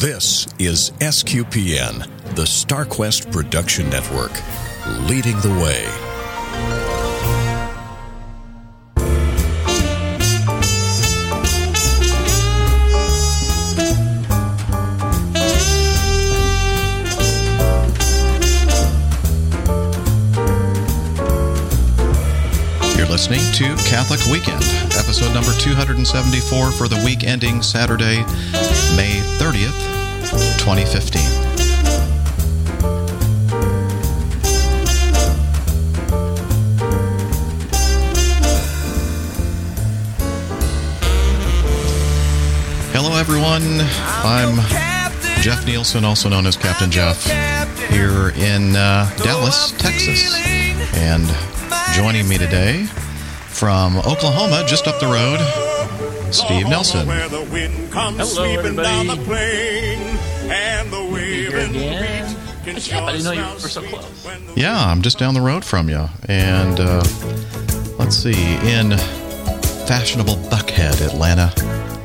This is SQPN, the StarQuest Production Network, leading the way. You're listening to Catholic Weekend, episode number 274 for the week ending Saturday, May 30th, 2015. Hello, everyone. I'm Jeff Nielsen, also known as Captain Jeff, here in Dallas, Texas. And joining me today from Oklahoma, just up the road, Steve Nelson. Hello, everybody. Here again. I didn't know you were so close. Yeah, I'm just down the road from you. And let's see, in fashionable Buckhead, Atlanta,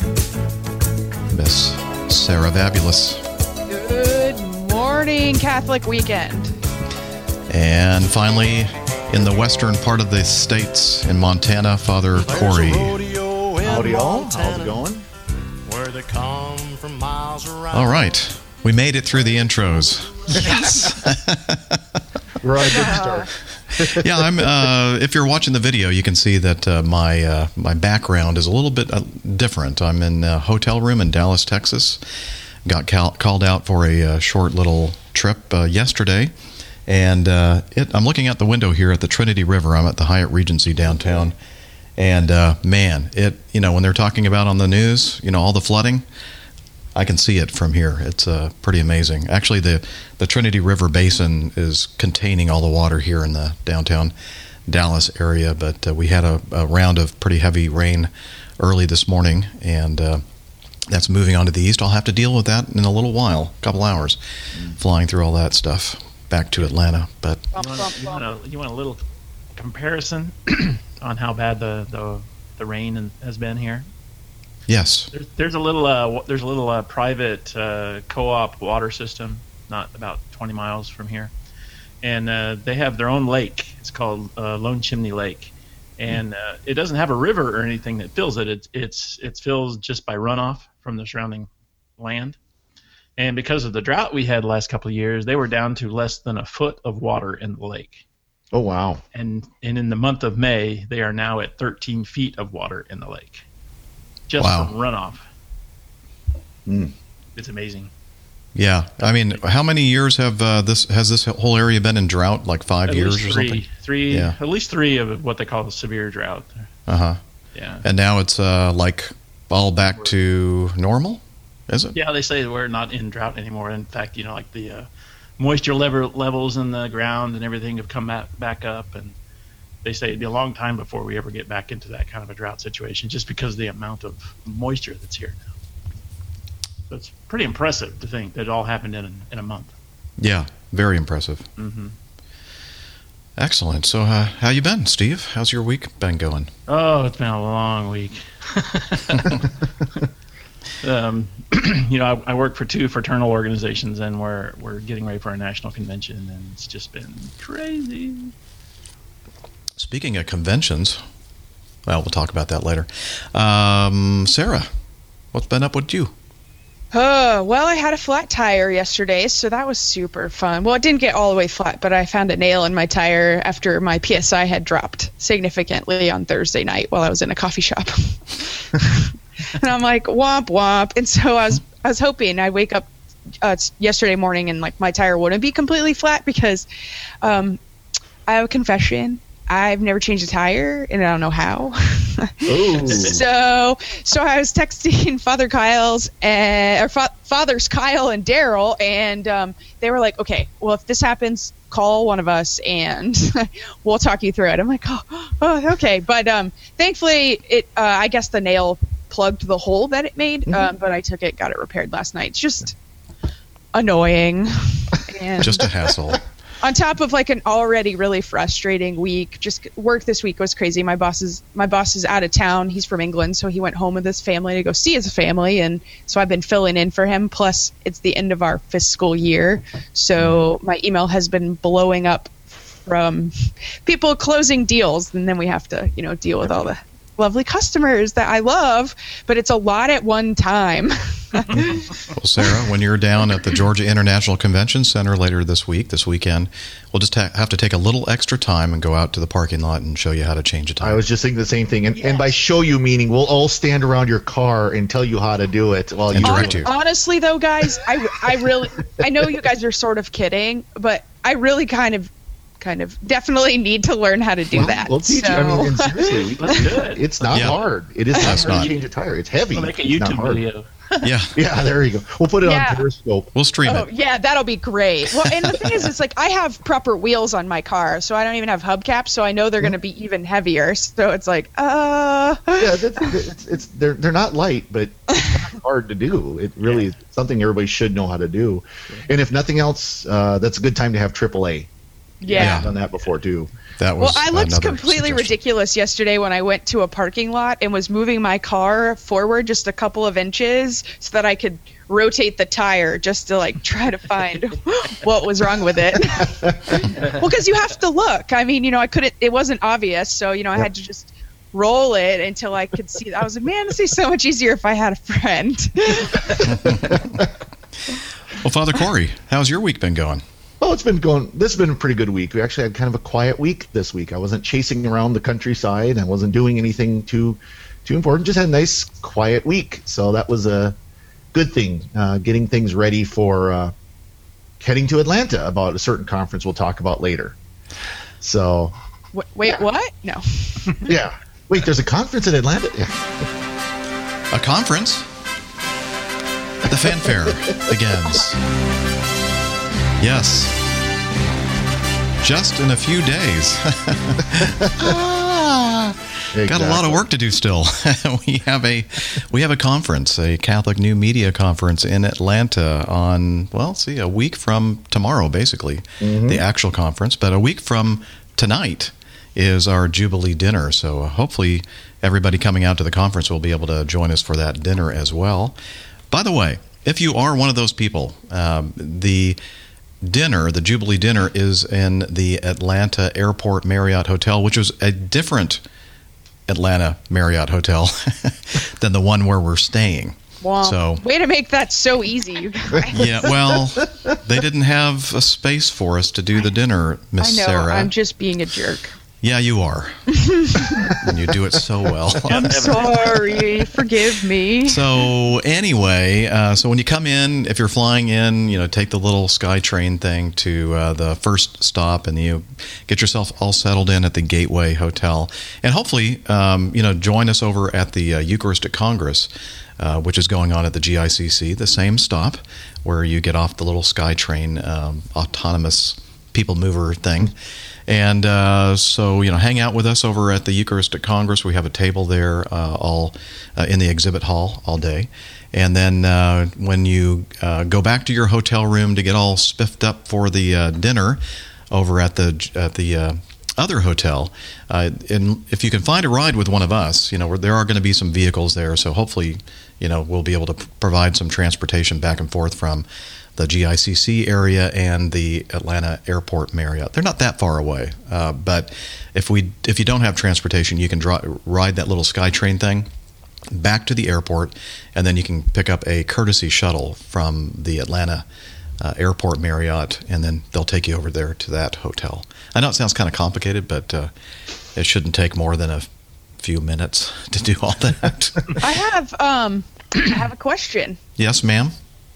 Miss Sarah Vabulous. Good morning, Catholic Weekend. And finally, in the western part of the states, in Montana, Father Corey. Howdy all. How's it going? Where they come from miles around. All right. We made it through the intros. Yes. We're on a good start. Yeah, I'm. If you're watching the video, you can see that my background is a little bit different. I'm in a hotel room in Dallas, Texas. Got called out for a short little trip yesterday. And I'm looking out the window here at the Trinity River. I'm at the Hyatt Regency downtown. And man, when they're talking about on the news, all the flooding, I can see it from here. It's pretty amazing. Actually, the Trinity River Basin is containing all the water here in the downtown Dallas area. But we had a round of pretty heavy rain early this morning, and that's moving on to the east. I'll have to deal with that in a little while, a couple hours, flying through all that stuff back to Atlanta. But you want a little comparison on how bad the rain has been here? Yes. There's a little private co-op water system, not about 20 miles from here, and they have their own lake. It's called Lone Chimney Lake, and it doesn't have a river or anything that fills it. It's filled just by runoff from the surrounding land. And because of the drought we had the last couple of years, they were down to less than a foot of water in the lake. Oh, wow. And in the month of May, they are now at 13 feet of water in the lake. Just from runoff. It's amazing. Yeah. I mean, how many years has this whole area been in drought? Like 5 years or something? At least three of what they call a severe drought. Uh-huh. Yeah. And now it's like all back to normal? Is it? Yeah, they say we're not in drought anymore. In fact, like the moisture levels in the ground and everything have come back up, and they say it'd be a long time before we ever get back into that kind of a drought situation, just because of the amount of moisture that's here now. So it's pretty impressive to think that it all happened in a month. Yeah, very impressive. Mm-hmm. Excellent. So how you been, Steve? How's your week been going? Oh, it's been a long week. I work for two fraternal organizations, and we're getting ready for our national convention, and it's just been crazy. Speaking of conventions, well, we'll talk about that later. Sarah, what's been up with you? Well, I had a flat tire yesterday, so that was super fun. Well, it didn't get all the way flat, but I found a nail in my tire after my PSI had dropped significantly on Thursday night while I was in a coffee shop. And I'm like, womp womp. And so I was hoping I'd wake up yesterday morning and like my tire wouldn't be completely flat, because I have a confession. I've never changed a tire, and I don't know how. So I was texting Fathers Kyle and Daryl, and they were like, okay, well, if this happens, call one of us, and we'll talk you through it. I'm like, oh okay. But thankfully, I guess the nail plugged the hole that it made, but I got it repaired last night. It's just annoying. And just a hassle. on top of like an already really frustrating week. Just work this week was crazy. My boss is out of town. He's from England, so he went home with his family to go see his family, and so I've been filling in for him. Plus, it's the end of our fiscal year, so my email has been blowing up from people closing deals, and then we have to, deal with all the lovely customers that I love, but it's a lot at one time. Well, Sarah, when you're down at the Georgia International Convention Center later this weekend, we'll just have to take a little extra time and go out to the parking lot and show you how to change a tire. I was just thinking the same thing. And by show you, meaning we'll all stand around your car and tell you how to do it while you direct you. Honestly, though, guys, I know you guys are sort of kidding, but I really kind of definitely need to learn how to do that. We'll teach you. I mean, and seriously, Let's do it. it's not hard. It is not hard not. to change a tire. It's heavy. We'll make a It's not YouTube hard. video. Yeah, Yeah, there you go. We'll put it on Periscope. we'll stream Oh, it. yeah, that'll be great. Well, and the thing is, it's like I have proper wheels on my car, so I don't even have hubcaps, so I know they're going to be even heavier. So it's like, Yeah, they're not light, but it's not hard to do. It really is something everybody should know how to do. And if nothing else, that's a good time to have AAA. yeah. I've done that before too. That Well, was I looked another completely suggestion. ridiculous yesterday when I went to a parking lot and was moving my car forward just a couple of inches so that I could rotate the tire just to like try to find what was wrong with it. Well, because you have to look. I mean, I couldn't. It wasn't obvious, so I had to just roll it until I could see. I was like, man, this is so much easier if I had a friend. Well, Father Corey, how's your week been going? Oh, this has been a pretty good week. We actually had kind of a quiet week this week. I wasn't chasing around the countryside. I wasn't doing anything too important. Just had a nice quiet week. So that was a good thing, getting things ready for heading to Atlanta about a certain conference we'll talk about later. So, Wait, what? No. yeah. Wait, there's a conference in Atlanta? Yeah. A conference? The fanfare begins. Yes. Just in a few days. Got a lot of work to do still. We have a conference, a Catholic New Media Conference in Atlanta on, a week from tomorrow, basically, the actual conference. But a week from tonight is our Jubilee dinner. So hopefully everybody coming out to the conference will be able to join us for that dinner as well. By the way, if you are one of those people, the Jubilee dinner is in the Atlanta Airport Marriott Hotel, which was a different Atlanta Marriott Hotel than the one where we're staying. Wow. So, way to make that so easy, you guys. yeah, well, they didn't have a space for us to do the dinner, Miss I know, Sarah. I'm just being a jerk. Yeah, you are. And you do it so well. I'm sorry. Forgive me. So anyway, so when you come in, if you're flying in, take the little SkyTrain thing to the first stop, and you get yourself all settled in at the Gateway Hotel, and hopefully, join us over at the Eucharistic Congress, which is going on at the GICC, the same stop where you get off the little SkyTrain autonomous people mover thing. And so, hang out with us over at the Eucharistic Congress. We have a table there all in the exhibit hall all day. And then when you go back to your hotel room to get all spiffed up for the dinner over at the other hotel, and if you can find a ride with one of us, there are going to be some vehicles there. So hopefully, we'll be able to provide some transportation back and forth from the GICC area and the Atlanta Airport Marriott. They're not that far away, but if you don't have transportation, you can ride that little SkyTrain thing back to the airport, and then you can pick up a courtesy shuttle from the Atlanta Airport Marriott, and then they'll take you over there to that hotel. I know it sounds kind of complicated, but it shouldn't take more than a few minutes to do all that. I have a question. Yes, ma'am.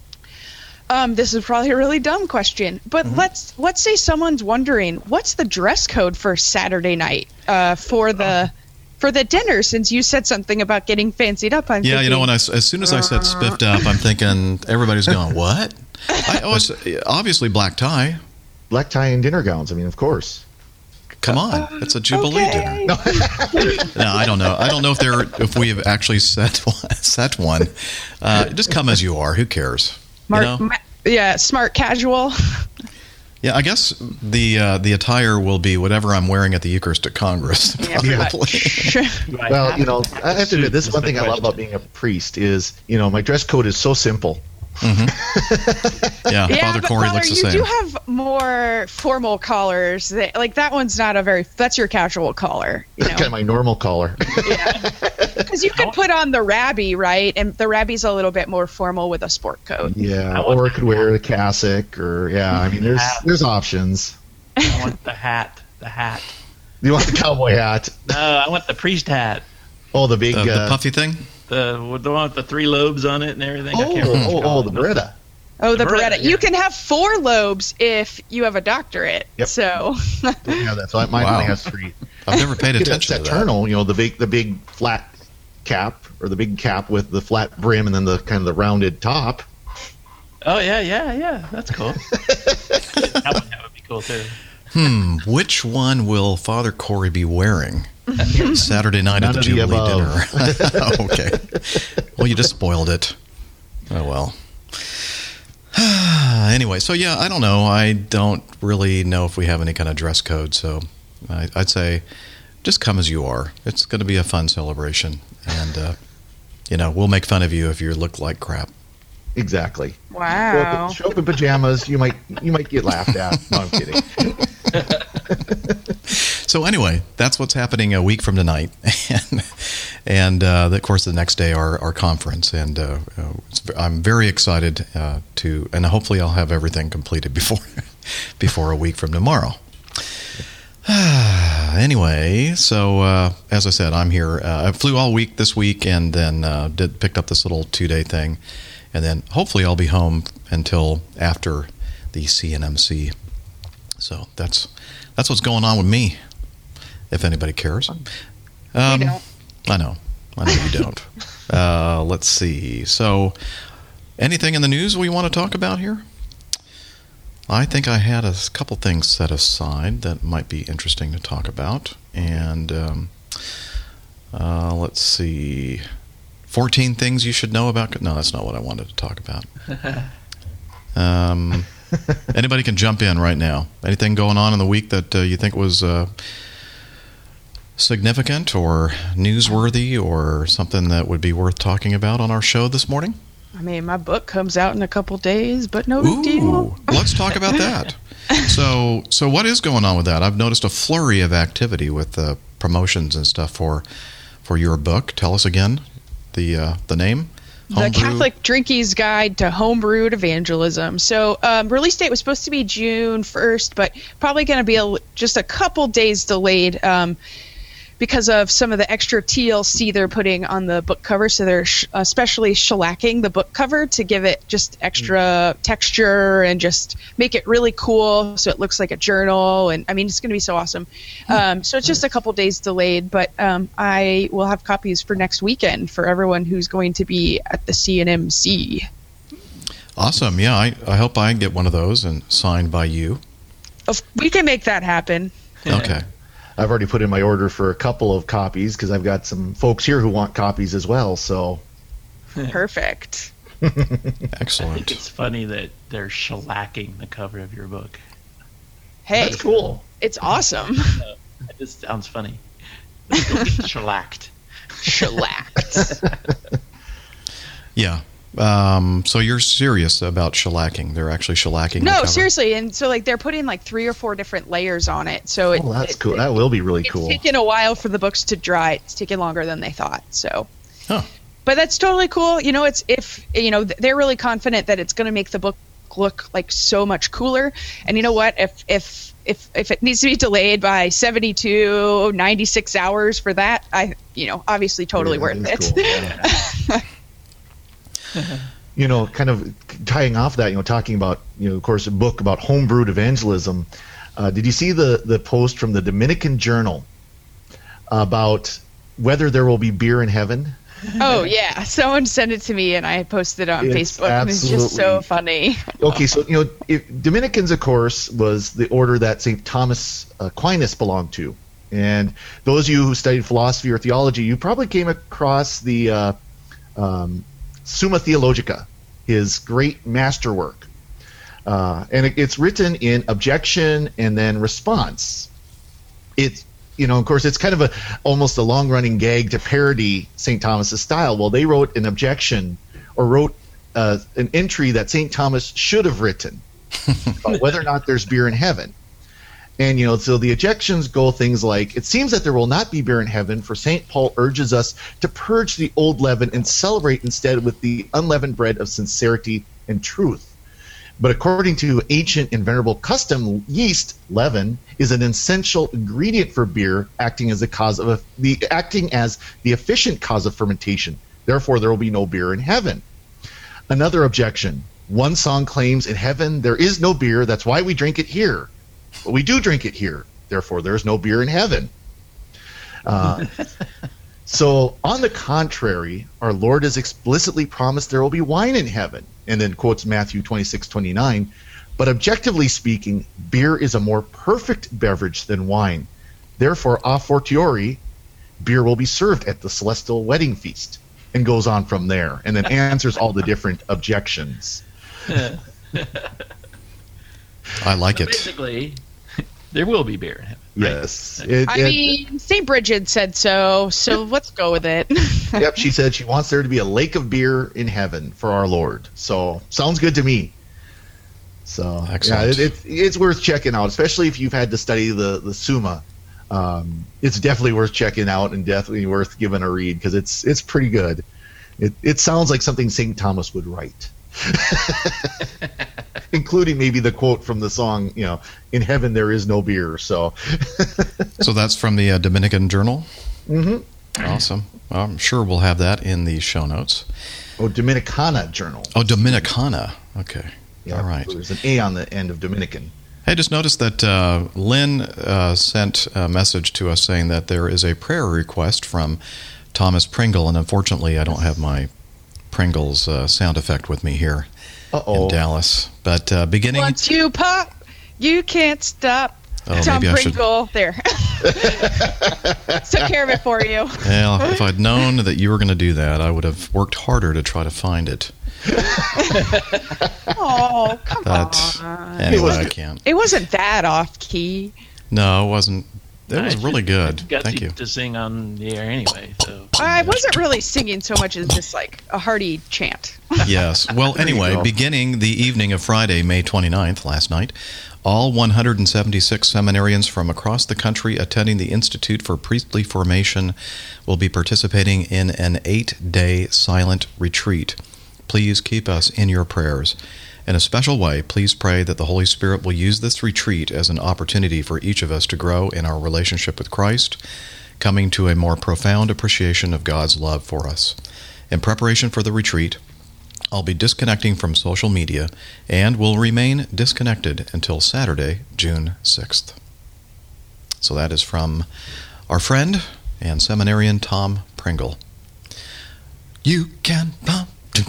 This is probably a really dumb question, but let's say someone's wondering, what's the dress code for Saturday night for the dinner? Since you said something about getting fancied up, I'm thinking, as soon as I said spiffed up, I'm thinking everybody's going, what? Obviously black tie. Black tie and dinner gowns. I mean, of course. Come on, it's a Jubilee dinner. No, I don't know. I don't know if we have actually set one. Just come as you are. Who cares? smart casual. Yeah, I guess the attire will be whatever I'm wearing at the Eucharistic Congress. Yeah, pretty Probably. much. Well, I have to admit, this is one thing I love about being a priest is, my dress code is so simple. Yeah, Yeah, Father but Corey Father, looks the you same. do have more formal collars. That one's not that's your casual collar. Kind of my normal collar. Because you could put on the rabbi, right? And the rabbi's a little bit more formal with a sport coat. Yeah, or I could wear a cassock, or there's options. I want the hat. The hat. You want the cowboy hat? No, I want the priest hat. Oh, the big the puffy thing? The one with the 3 lobes on it and everything. I can't remember what it's the called. Beretta. Oh, the Beretta, Beretta. yeah. You can have 4 lobes if you have a doctorate. Yep. So Yeah, that's why mine Wow. only has 3. I've never paid It's attention to that. Saturnal, the big flat cap, or the big cap with the flat brim and then the kind of the rounded top. Oh, yeah. That's cool. that would be cool, too. Which one will Father Corey be wearing Saturday night at None the of the Jubilee above. dinner? Okay. Well, you just spoiled it. Oh, well. Anyway, so yeah, I don't know. I don't really know if we have any kind of dress code, so I'd say just come as you are. It's going to be a fun celebration, and we'll make fun of you if you look like crap. Exactly. wow. Show up in pajamas. You might get laughed at. No, I'm kidding. So anyway, that's what's happening a week from tonight, and of course the next day our conference, and I'm very excited and hopefully I'll have everything completed before a week from tomorrow. Anyway, so as I said, I'm here. I flew all week this week, and then picked up this little 2-day thing, and then hopefully I'll be home until after the CNMC. So that's what's going on with me, if anybody cares. We don't. I know you don't. Let's see. So, anything in the news we want to talk about here? I think I had a couple things set aside that might be interesting to talk about. And let's see. 14 things you should know about... No, that's not what I wanted to talk about. Anybody can jump in right now. Anything going on in the week that you think was significant or newsworthy or something that would be worth talking about on our show this morning? I mean, my book comes out in a couple days, but no big deal. Ooh, let's talk about that. So what is going on with that? I've noticed a flurry of activity with promotions and stuff for your book. Tell us again the name. The Homebrew. Catholic Drinkie's Guide to Homebrewed Evangelism. So release date was supposed to be June 1st, but probably going to be just a couple days delayed because of some of the extra TLC they're putting on the book cover. So they're especially shellacking the book cover to give it just extra texture and just make it really cool so it looks like a journal. And I mean, it's going to be so awesome. So it's just a couple days delayed, but I will have copies for next weekend for everyone who's going to be at the CNMC. Awesome. Yeah, I hope I get one of those and signed by you. We can make that happen. Okay. I've already put in my order for a couple of copies because I've got some folks here who want copies as well. So Perfect. I think Excellent. it's funny that they're shellacking the cover of your book. Hey, that's cool. it's awesome. It just sounds funny. Don't get shellacked. Shellacked. Yeah. So you're serious about shellacking? They're actually shellacking the No, cover? seriously. And so they're putting 3 or 4 different layers on it. So Oh, that's cool. That will be really it's cool. taken a while for the books to dry. It's taken longer than they thought. So, Huh. but that's totally cool. It's if they're really confident that it's going to make the book look like so much cooler. And you know what? If it needs to be delayed by 72, 96 hours for that, obviously totally Yeah, worth that it. is cool. Kind of tying off that, talking about, of course, a book about homebrewed evangelism. Did you see the post from the Dominican Journal about whether there will be beer in heaven? Oh yeah, someone sent it to me and I posted it on It's Facebook. And it's just so absolutely- funny. Okay, so Dominicans, of course, was the order that St. Thomas Aquinas belonged to, and those of you who studied philosophy or theology, you probably came across the Summa Theologica, his great masterwork. And it's written in objection and then response. It's, of course, it's kind of almost a long-running gag to parody St. Thomas's style. Well, they wrote an objection or wrote an entry that St. Thomas should have written about whether or not there's beer in heaven. And, so the objections go things like, it seems that there will not be beer in heaven, for St. Paul urges us to purge the old leaven and celebrate instead with the unleavened bread of sincerity and truth. But according to ancient and venerable custom, yeast, leaven, is an essential ingredient for beer, acting as the efficient cause of fermentation. Therefore, there will be no beer in heaven. Another objection. One song claims in heaven there is no beer, that's why we drink it here. But we do drink it here. Therefore, there is no beer in heaven. So, on the contrary, our Lord has explicitly promised there will be wine in heaven, and then quotes Matthew 26:29. But objectively speaking, beer is a more perfect beverage than wine. Therefore, a fortiori, beer will be served at the celestial wedding feast, and goes on from there, and then answers all the different objections. I like it. Basically, there will be beer in heaven. Yes. St. Bridget said so let's go with it. Yep, she said she wants there to be a lake of beer in heaven for our Lord. So, sounds good to me. So, excellent. Yeah, it's worth checking out, especially if you've had to study the Summa. It's definitely worth checking out and definitely worth giving a read because it's pretty good. It sounds like something St. Thomas would write. Including maybe the quote from the song, in heaven there is no beer. So that's from the Dominican Journal? Mm-hmm. Awesome. Well, I'm sure we'll have that in the show notes. Oh, Dominicana Journal. Oh, Dominicana. Okay. Yeah, all right. So there's an A on the end of Dominican. I just noticed that Lynn sent a message to us saying that there is a prayer request from Thomas Pringle, and unfortunately I don't have my Pringles sound effect with me here in Dallas. But beginning... Once you pop, you can't stop. Oh, Tom maybe Pringle, there. Took care of it for you. Well, if I'd known that you were going to do that, I would have worked harder to try to find it. Oh, come on. Anyway, I can't. It wasn't that off key. No, it wasn't. It was really good. Thank you. To sing on the air anyway. So I wasn't really singing so much as just like a hearty chant. Yes. Well, anyway, beginning the evening of Friday, May 29th, last night, all 176 seminarians from across the country attending the Institute for Priestly Formation will be participating in an 8-day silent retreat. Please keep us in your prayers. In a special way, please pray that the Holy Spirit will use this retreat as an opportunity for each of us to grow in our relationship with Christ, coming to a more profound appreciation of God's love for us. In preparation for the retreat, I'll be disconnecting from social media and will remain disconnected until Saturday, June 6th. So that is from our friend and seminarian Tom Pringle. You can pump.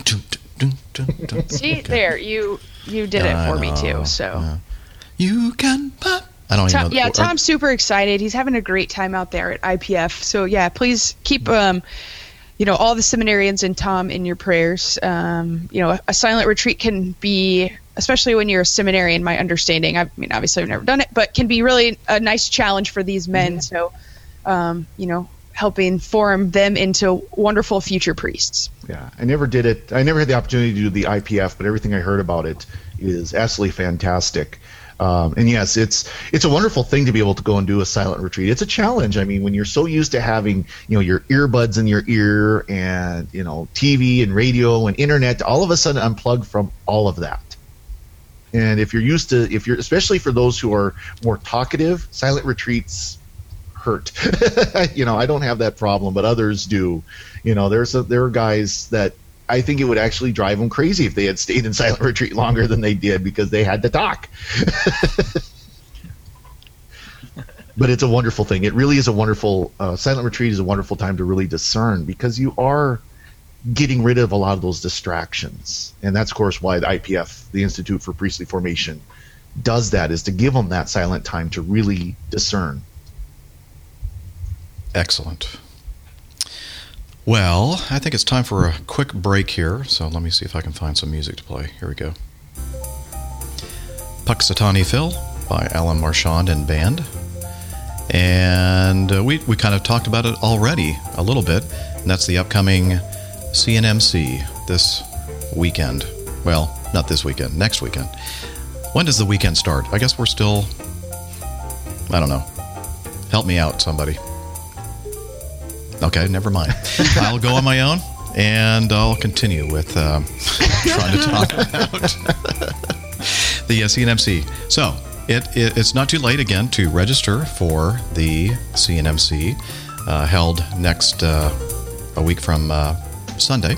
See, there, you did it for me too. So you can pop. I don't even know. Yeah, Tom's super excited. He's having a great time out there at IPF. So yeah, please keep all the seminarians and Tom in your prayers. A silent retreat can be, especially when you're a seminarian, my understanding, I mean, obviously I've never done it, but can be really a nice challenge for these men. So, helping form them into wonderful future priests. Yeah, I never did it. I never had the opportunity to do the IPF, but everything I heard about it is absolutely fantastic. And yes, it's a wonderful thing to be able to go and do a silent retreat. It's a challenge. I mean, when you're so used to having, your earbuds in your ear and, TV and radio and internet, to all of a sudden unplug from all of that. And especially for those who are more talkative, silent retreats hurt. I don't have that problem, but others do. There are guys that I think it would actually drive them crazy if they had stayed in silent retreat longer than they did because they had to talk. But it's a wonderful thing. It really is a wonderful silent retreat is a wonderful time to really discern because you are getting rid of a lot of those distractions. And that's, of course, why the IPF, the Institute for Priestly Formation, does that, is to give them that silent time to really discern. Excellent. Well, I think it's time for a quick break here, so let me see if I can find some music to play. Here we go. Puxatani Phil by Alan Marchand and band. And we kind of talked about it already a little bit, and that's the upcoming CNMC this weekend. Well, not this weekend, next weekend. When does the weekend start? I guess we're still, I don't know. Help me out, somebody. Okay, never mind. I'll go on my own, and I'll continue with trying to talk about the CNMC. So, it's not too late, again, to register for the CNMC held next a week from Sunday.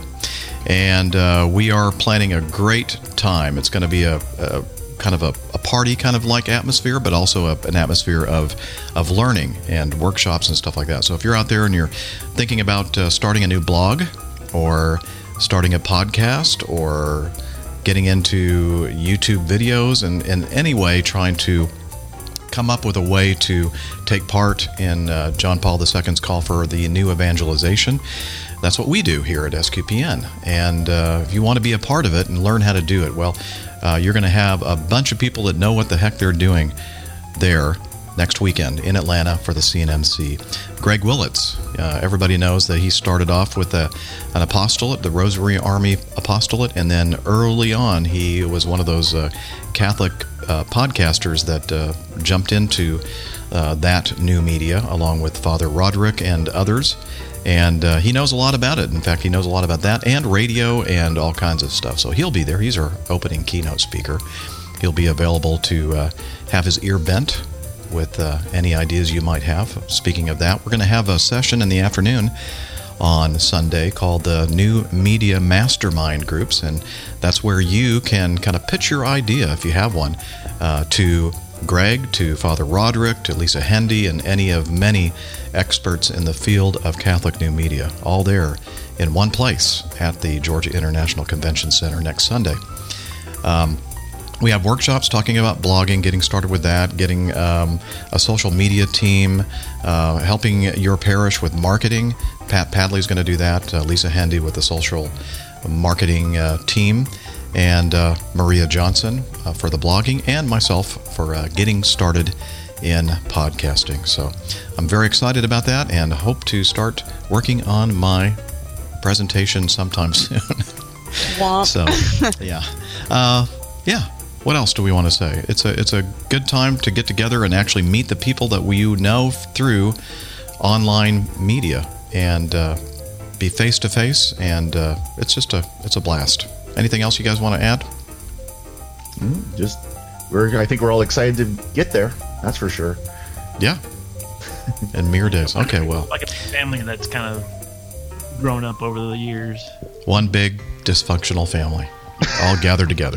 And we are planning a great time. It's going to be a kind of a party kind of like atmosphere, but also an atmosphere of learning and workshops and stuff like that. So if you're out there and you're thinking about starting a new blog or starting a podcast or getting into YouTube videos and in any way trying to come up with a way to take part in John Paul II's call for the new evangelization, that's what we do here at SQPN. And if you want to be a part of it and learn how to do it, well, you're going to have a bunch of people that know what the heck they're doing there next weekend in Atlanta for the CNMC. Greg Willits, everybody knows that he started off with an apostolate, the Rosary Army Apostolate, and then early on he was one of those Catholic podcasters that jumped into that new media along with Father Roderick and others. And he knows a lot about it. In fact, he knows a lot about that and radio and all kinds of stuff. So he'll be there. He's our opening keynote speaker. He'll be available to have his ear bent with any ideas you might have. Speaking of that, we're going to have a session in the afternoon on Sunday called the New Media Mastermind Groups. And that's where you can kind of pitch your idea, if you have one, to Greg, to Father Roderick, to Lisa Hendy, and any of many experts in the field of Catholic new media, all there in one place at the Georgia International Convention Center next Sunday. We have workshops talking about blogging, getting started with that, getting a social media team, helping your parish with marketing. Pat Padley's going to do that, Lisa Hendy with the social marketing team, and Maria Johnson for the blogging, and myself for getting started in podcasting. So I'm very excited about that and hope to start working on my presentation sometime soon. So, yeah. What else do we want to say? It's a good time to get together and actually meet the people that we know through online media and be face to face, and it's a blast. Anything else you guys want to add? I think we're all excited to get there. That's for sure. Yeah. In mere days. Okay, well. Like a family that's kind of grown up over the years. One big dysfunctional family, all gathered together.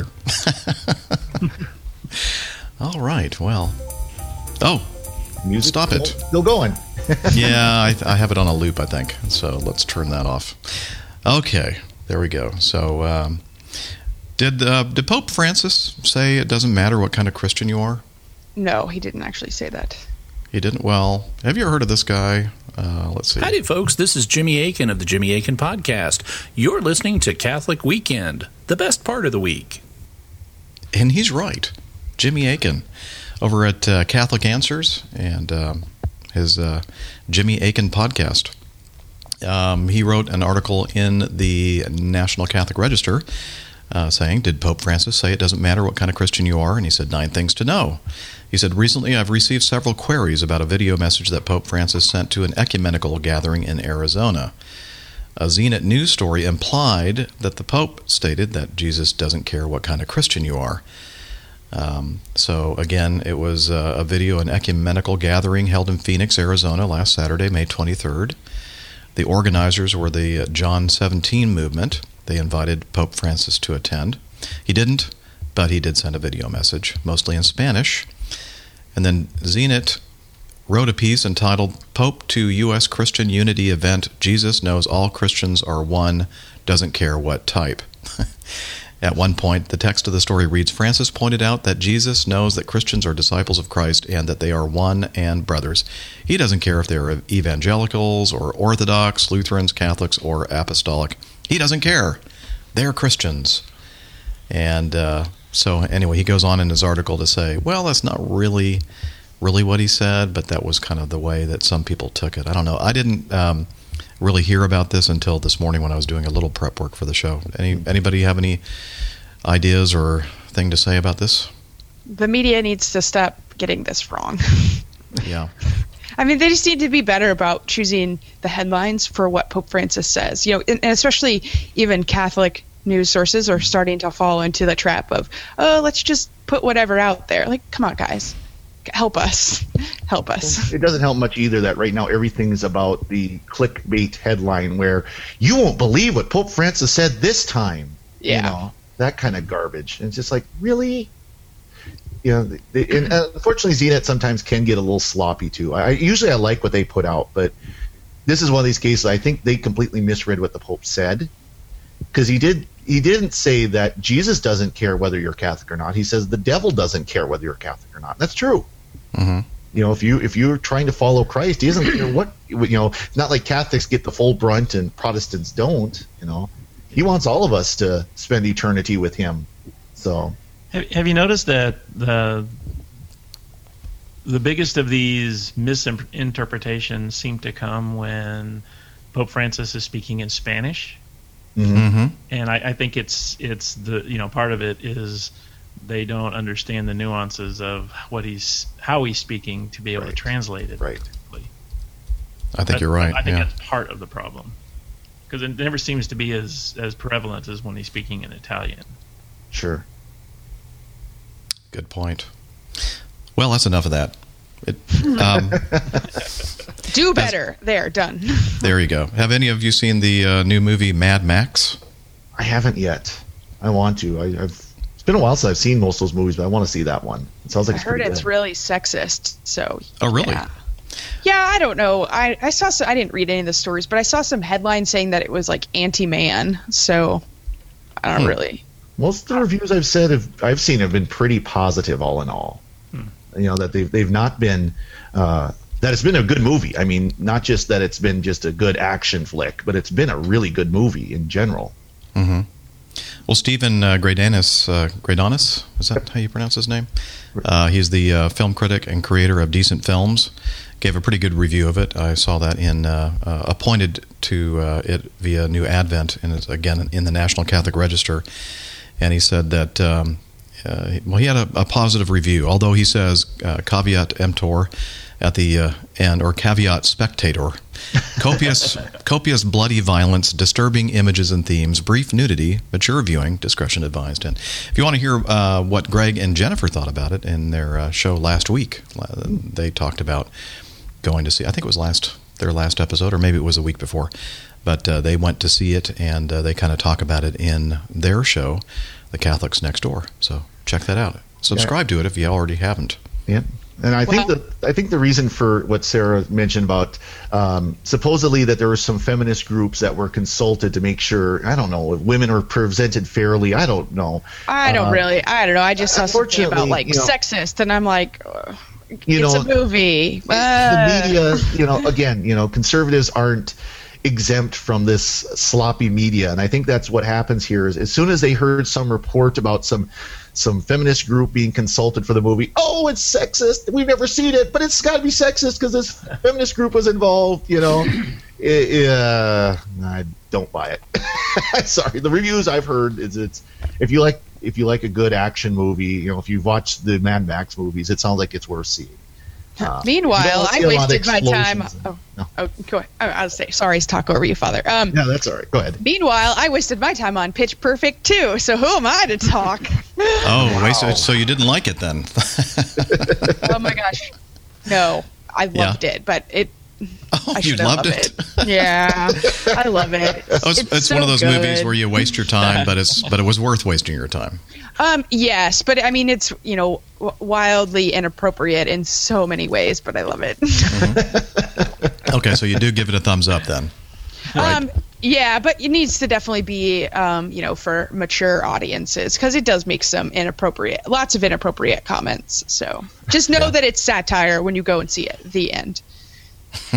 All right. Well. Oh, music. Stop it. Still going. Yeah, I have it on a loop, I think. So let's turn that off. Okay, there we go. So, did Pope Francis say it doesn't matter what kind of Christian you are? No, he didn't actually say that. He didn't? Well, have you ever heard of this guy? Let's see. Howdy, folks. This is Jimmy Akin of the Jimmy Akin Podcast. You're listening to Catholic Weekend, the best part of the week. And he's right. Jimmy Akin over at Catholic Answers and his Jimmy Akin Podcast. He wrote an article in the National Catholic Register saying, did Pope Francis say it doesn't matter what kind of Christian you are? And he said 9 things to know. He said, recently I've received several queries about a video message that Pope Francis sent to an ecumenical gathering in Arizona. A Zenit news story implied that the Pope stated that Jesus doesn't care what kind of Christian you are. So again, it was a video, an ecumenical gathering held in Phoenix, Arizona last Saturday, May 23rd. The organizers were the John 17 movement. They invited Pope Francis to attend. He didn't, but he did send a video message, mostly in Spanish. And then Zenit wrote a piece entitled, Pope to U.S. Christian Unity Event, Jesus Knows All Christians Are One, Doesn't Care What Type. At one point, the text of the story reads, Francis pointed out that Jesus knows that Christians are disciples of Christ and that they are one and brothers. He doesn't care if they're evangelicals or Orthodox, Lutherans, Catholics, or Apostolic. He doesn't care. They're Christians. And So anyway, he goes on in his article to say, well, that's not really what he said, but that was kind of the way that some people took it. I don't know. I didn't really hear about this until this morning when I was doing a little prep work for the show. Anybody have any ideas or thing to say about this? The media needs to stop getting this wrong. Yeah. I mean, they just need to be better about choosing the headlines for what Pope Francis says. And especially even Catholic news sources are starting to fall into the trap of, oh, let's just put whatever out there. Like, come on, guys. Help us. Help us. It doesn't help much either that right now everything's about the clickbait headline where you won't believe what Pope Francis said this time. Yeah. That kind of garbage. And it's just like, really? And unfortunately, ZNet sometimes can get a little sloppy too. Usually I like what they put out, but this is one of these cases I think they completely misread what the Pope said, because he didn't say that Jesus doesn't care whether you're Catholic or not. He says the devil doesn't care whether you're Catholic or not. That's true. Mm-hmm. If you're trying to follow Christ, he doesn't care what. It's not like Catholics get the full brunt and Protestants don't. He wants all of us to spend eternity with him. So. Have you noticed that the biggest of these misinterpretations seem to come when Pope Francis is speaking in Spanish? Mm-hmm. And I think it's the part of it is they don't understand the nuances of how he's speaking to be able to translate it. Right. I think you're right. I think that's part of the problem, because it never seems to be as prevalent as when he's speaking in Italian. Sure. Good point. Well, that's enough of that. Do better. There, done. There you go. Have any of you seen the new movie Mad Max? I haven't yet. I want to. It's been a while since I've seen most of those movies, but I want to see that one. It sounds like I heard it's really sexist. So. Oh, really? Yeah, I don't know. I saw I didn't read any of the stories, but I saw some headlines saying that it was like anti-man. So I don't really. Most of the reviews I've seen have been pretty positive, all in all. That they've not been that it's been a good movie. I mean, not just that it's been just a good action flick, but it's been a really good movie in general. Mm-hmm. Well, Stephen Gradanis, is that how you pronounce his name? He's the film critic and creator of Decent Films. Gave a pretty good review of it. I saw that appointed to it via New Advent, and it's again in the National Catholic Register. And he said that, he had a positive review, although he says caveat emptor at the end, or caveat spectator. Copious bloody violence, disturbing images and themes, brief nudity, mature viewing, discretion advised. And if you want to hear what Greg and Jennifer thought about it in their show last week, they talked about going to see, I think it was their last episode, or maybe it was a week before. But they went to see it, and they kind of talk about it in their show, The Catholics Next Door. So check that out. Subscribe to it if you already haven't. Yeah, and I think the reason for what Sarah mentioned about supposedly that there were some feminist groups that were consulted to make sure, I don't know, if women are presented fairly. I don't know. I don't know. I just saw something about sexist, and I'm like. It's a movie. The media, again, conservatives aren't exempt from this sloppy media, and I think that's what happens here. Is as soon as they heard some report about some feminist group being consulted for the movie, oh, it's sexist. We've never seen it, but it's got to be sexist because this feminist group was involved. I don't buy it. Sorry, the reviews I've heard is if you like a good action movie, if you've watched the Mad Max movies, it sounds like it's worth seeing. Meanwhile, I wasted my time. Go ahead. I'll say sorry to talk over you, Father. No, that's all right. Go ahead. Meanwhile, I wasted my time on Pitch Perfect too. So who am I to talk? Wow. So you didn't like it then? Oh my gosh, no, I loved it, but it. Oh, you loved it? Yeah, I love it. It's one of those movies where you waste your time, but it was worth wasting your time. Yes, but I mean it's wildly inappropriate in so many ways, but I love it. Mm-hmm. Okay, so you do give it a thumbs up then, right? Yeah, but it needs to definitely be for mature audiences because it does make lots of inappropriate comments. So just know that it's satire when you go and see it. The end.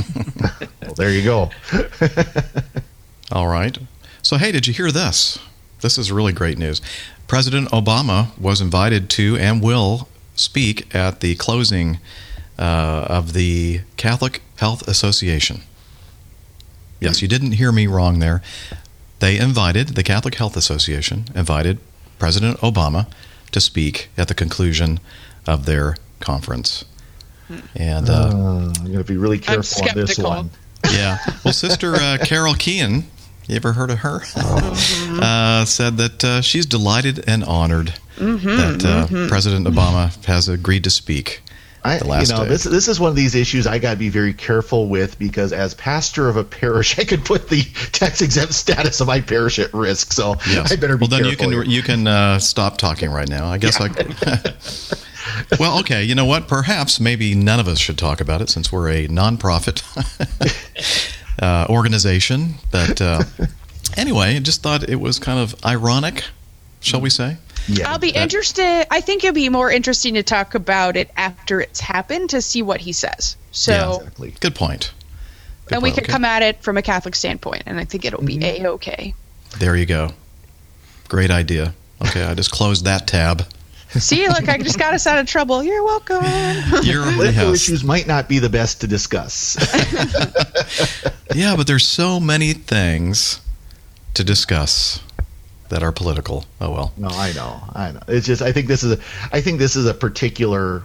Well, there you go. All right. So, hey, did you hear this? This is really great news. President Obama was invited to and will speak at the closing of the Catholic Health Association. Yes, you didn't hear me wrong there. The Catholic Health Association invited President Obama to speak at the conclusion of their conference. And I'm going to be really careful on this one. Yeah. Well, Sister Carol Keehan, you ever heard of her? Said that she's delighted and honored that President Obama has agreed to speak. This is one of these issues I got to be very careful with, because as pastor of a parish, I could put the tax exempt status of my parish at risk. So yes. I better be careful. Well, then you can stop talking right now. I guess Well, okay. You know what? Perhaps maybe none of us should talk about it, since we're a nonprofit organization. But anyway, I just thought it was kind of ironic, shall we say? Yeah, I'll be interested. I think it'd be more interesting to talk about it after it's happened, to see what he says. So, yeah, exactly. Good point. And we could come at it from a Catholic standpoint, and I think it'll be A-okay. There you go. Great idea. Okay, I just closed that tab. See, look, I just got us out of trouble. You're welcome. Political issues might not be the best to discuss. Yeah, but there's so many things to discuss that are political. Oh well. No, I know. It's just I think this is a particular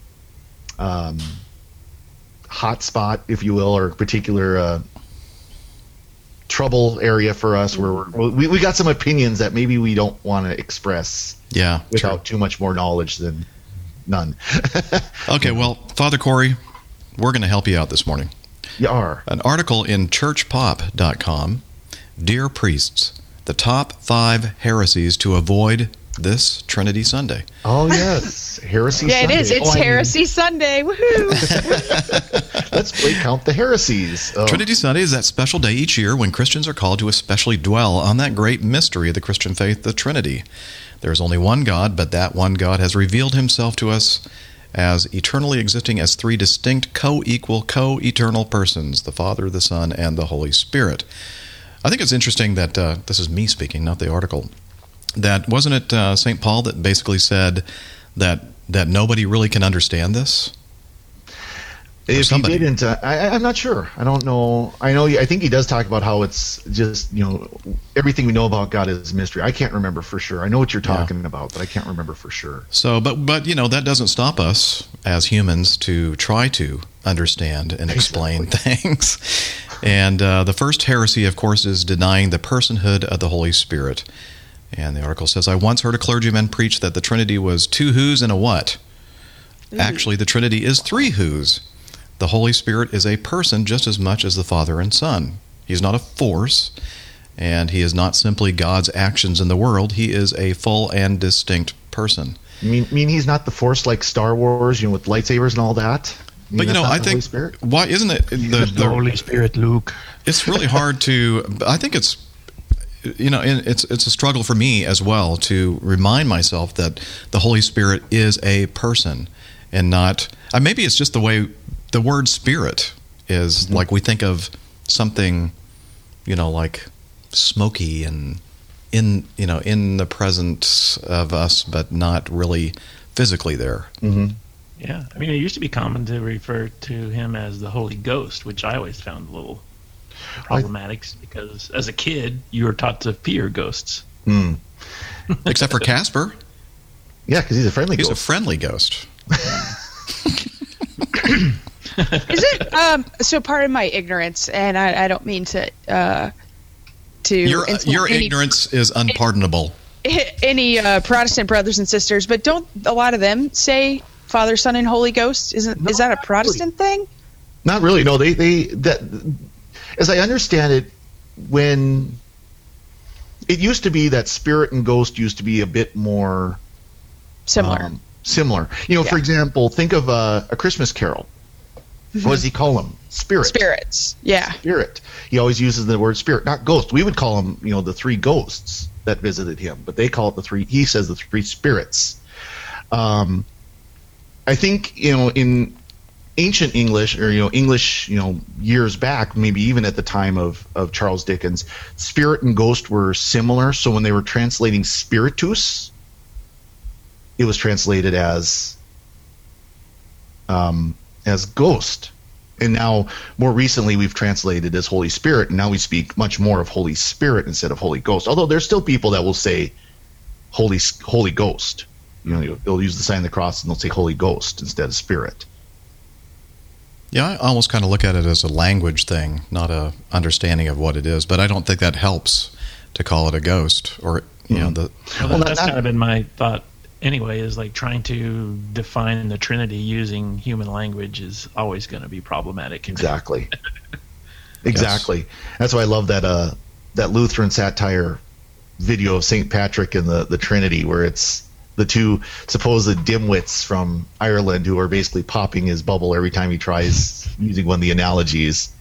hot spot, if you will, or particular trouble area for us, where we got some opinions that maybe we don't want to express. Yeah, without too much more knowledge than none. Okay, well, Father Corey, we're going to help you out this morning. You are. An article in churchpop.com, Dear Priests, the top 5 heresies to avoid this Trinity Sunday. Oh, yes. Heresy Sunday. Yeah, it is. It's Heresy Sunday. Woohoo! Let's count the heresies. Oh. Trinity Sunday is that special day each year when Christians are called to especially dwell on that great mystery of the Christian faith, the Trinity. There is only one God, but that one God has revealed himself to us as eternally existing as 3 distinct, co-equal, co-eternal persons, the Father, the Son, and the Holy Spirit. I think it's interesting that, this is me speaking, not the article, that wasn't it St. Paul that basically said that nobody really can understand this? If he didn't, I'm not sure. I don't know. I think he does talk about how it's just, everything we know about God is mystery. I can't remember for sure. I know what you're talking about, but I can't remember for sure. So, but that doesn't stop us as humans to try to understand and explain things. And the first heresy, of course, is denying the personhood of the Holy Spirit. And the article says, I once heard a clergyman preach that the Trinity was 2 who's and a what. Actually, the Trinity is 3 who's. The Holy Spirit is a person just as much as the Father and Son. He's not a force, and he is not simply God's actions in the world. He is a full and distinct person. You mean he's not the force like Star Wars, with lightsabers and all that? But I think, why isn't it the Holy Spirit, Luke? It's really hard to. I think it's. It's a struggle for me as well to remind myself that the Holy Spirit is a person and not. Maybe it's just the way the word spirit is, like we think of something, like smoky and in the presence of us, but not really physically there. Mm-hmm. Yeah, it used to be common to refer to him as the Holy Ghost, which I always found a little problematic because as a kid you were taught to fear ghosts. Except for Casper. Yeah, because he's a friendly ghost. He's a friendly ghost. Is it so? Part of my ignorance, and I don't mean to your ignorance is unpardonable. Any Protestant brothers and sisters, but don't a lot of them say Father, Son, and Holy Ghost? Is that a Protestant thing? Not really. No, they as I understand it, when it used to be that spirit and ghost used to be a bit more similar. For example, think of a Christmas Carol. What does he call them? Spirits. Yeah. Spirit. He always uses the word spirit, not ghost. We would call them, the 3 ghosts that visited him, but they call it the 3. He says the 3 spirits. I think in ancient English, or English, years back, maybe even at the time of Charles Dickens, spirit and ghost were similar. So when they were translating spiritus, it was translated as ghost. And now, more recently, we've translated as Holy Spirit, and now we speak much more of Holy Spirit instead of Holy Ghost. Although there's still people that will say Holy Ghost. They'll use the sign of the cross and they'll say Holy Ghost instead of Spirit. Yeah, I almost kind of look at it as a language thing, not a understanding of what it is. But I don't think that helps to call it a ghost, or that's kind of been my thought anyway. Is like trying to define the Trinity using human language is always going to be problematic. Exactly. Yes. That's why I love that Lutheran satire video of St. Patrick and the Trinity, where it's the two supposed dimwits from Ireland who are basically popping his bubble every time he tries using one of the analogies.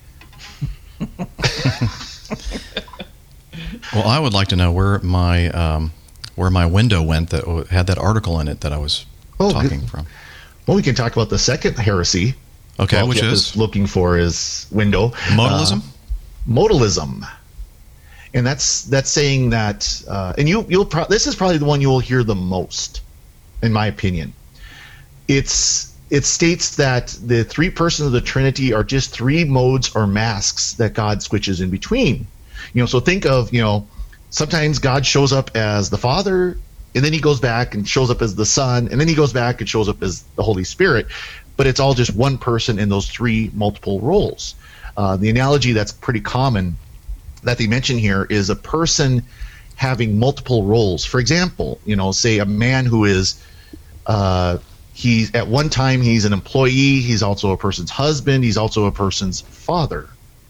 Well, I would like to know where my window went that had that article in it that I was talking from. Well, we can talk about the second heresy. Okay, which Jeff is looking for his window. Modalism. Modalism. And that's saying that, and this is probably the one you will hear the most, in my opinion. It states that the three persons of the Trinity are just three modes or masks that God switches in between. So think of, sometimes God shows up as the Father, and then he goes back and shows up as the Son, and then he goes back and shows up as the Holy Spirit. But it's all just one person in those three multiple roles. The analogy that's pretty common that they mention here is a person having multiple roles. For example, say a man who is he's at one time he's an employee, he's also a person's husband, he's also a person's father.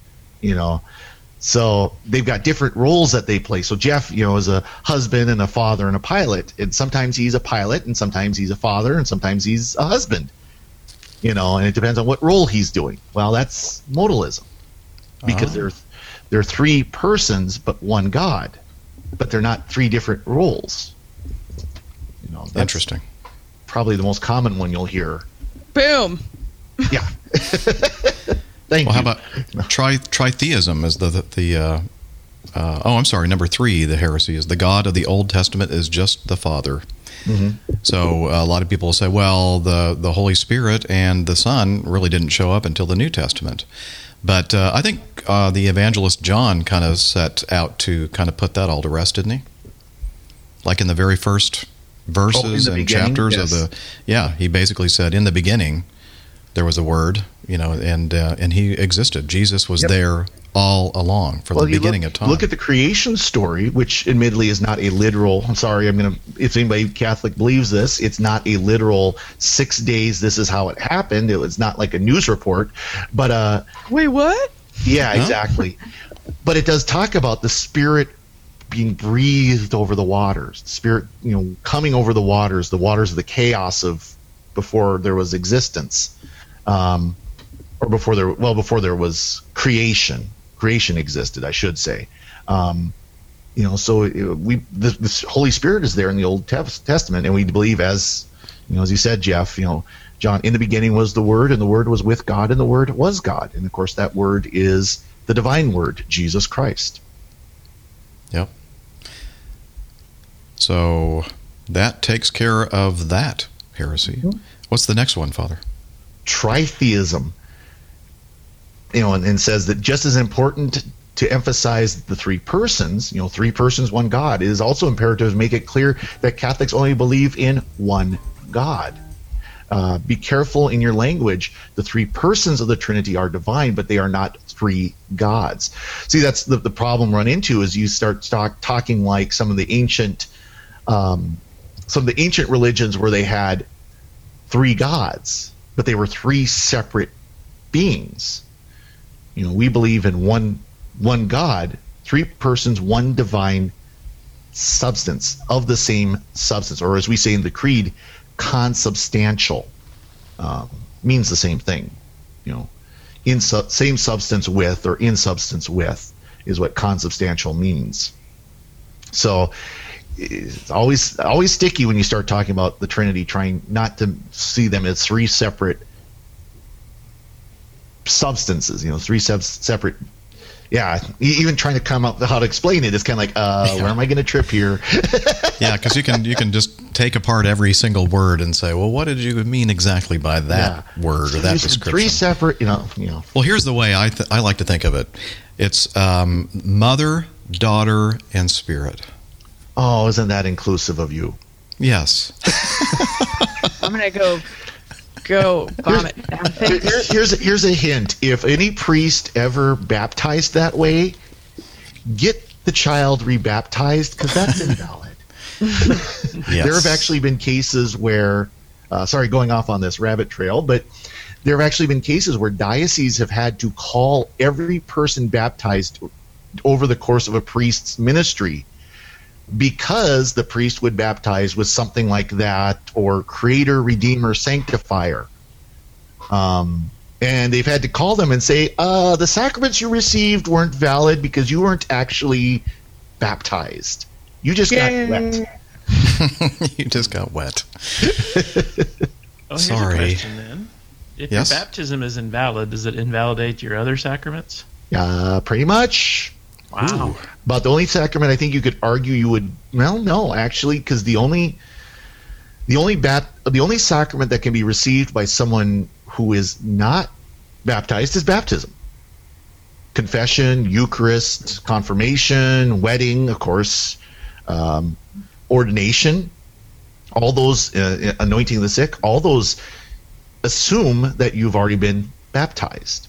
So they've got different roles that they play. So Jeff, is a husband and a father and a pilot, and sometimes he's a pilot, and sometimes he's a father, and sometimes he's a husband. And it depends on what role he's doing. Well, that's modalism, because they're three persons but one God, but they're not three different roles. That's interesting. Probably the most common one you'll hear. Boom. Yeah. Thank you. How about tritheism is I'm sorry, number 3, the heresy is the God of the Old Testament is just the Father. Mm-hmm. So a lot of people will say, well, the Holy Spirit and the Son really didn't show up until the New Testament. But I think the evangelist John kind of set out to kind of put that all to rest, didn't he? Like in the very first verses and chapters of he basically said, in the beginning there was a Word, and he existed. Jesus was there all along from the beginning of time. Look at the creation story, which admittedly is not a literal. I'm sorry, if anybody Catholic believes this, it's not a literal 6 days. This is how it happened. It was not like a news report, but wait, what? Yeah, exactly. But it does talk about the Spirit being breathed over the waters, the Spirit, coming over the waters of the chaos of before there was existence, or before there was creation. Creation existed, I should say. So the Holy Spirit is there in the Old Testament, and we believe, as you said, Jeff, John, in the beginning was the Word, and the Word was with God, and the Word was God. And of course, that Word is the divine Word, Jesus Christ. Yep. So that takes care of that heresy. Mm-hmm. What's the next one, Father? Tritheism. And says that just as important to emphasize the three persons, 3 persons, one God, it is also imperative to make it clear that Catholics only believe in one God. Be careful in your language. The 3 persons of the Trinity are divine, but they are not 3 gods. See, that's the problem run into is you start talking like some of the ancient religions where they had 3 gods, but they were 3 separate beings. We believe in one God, 3 persons, one divine substance of the same substance, or as we say in the Creed, consubstantial. Means the same thing. Same substance with, or in substance with, is what consubstantial means. So it's always sticky when you start talking about the Trinity, trying not to see them as 3 separate substances. Three separate. Yeah, even trying to come up with how to explain it is kind of like, where am I going to trip here? Yeah, because you can just take apart every single word and say, well, what did you mean exactly by that word or that description? Three separate, Well, here's the way I like to think of it. It's Mother, Daughter, and Spirit. Oh, isn't that inclusive of you? Yes. I'm gonna go vomit. Here's a hint. If any priest ever baptized that way, get the child rebaptized, because that's invalid. Yes. There have actually been cases where, going off on this rabbit trail, but there have actually been cases where dioceses have had to call every person baptized over the course of a priest's ministry, because the priest would baptize with something like that, or Creator, Redeemer, Sanctifier. And they've had to call them and say, the sacraments you received weren't valid because you weren't actually baptized. You just got wet. You just got wet. Here's Sorry. a question then. If Yes? your baptism is invalid, does it invalidate your other sacraments? Pretty much. Wow. But the only sacrament I think you could argue you would, no, actually, because the only sacrament that can be received by someone who is not baptized is baptism. Confession, Eucharist, confirmation, wedding, of course, ordination, all those, anointing the sick, all those assume that you've already been baptized.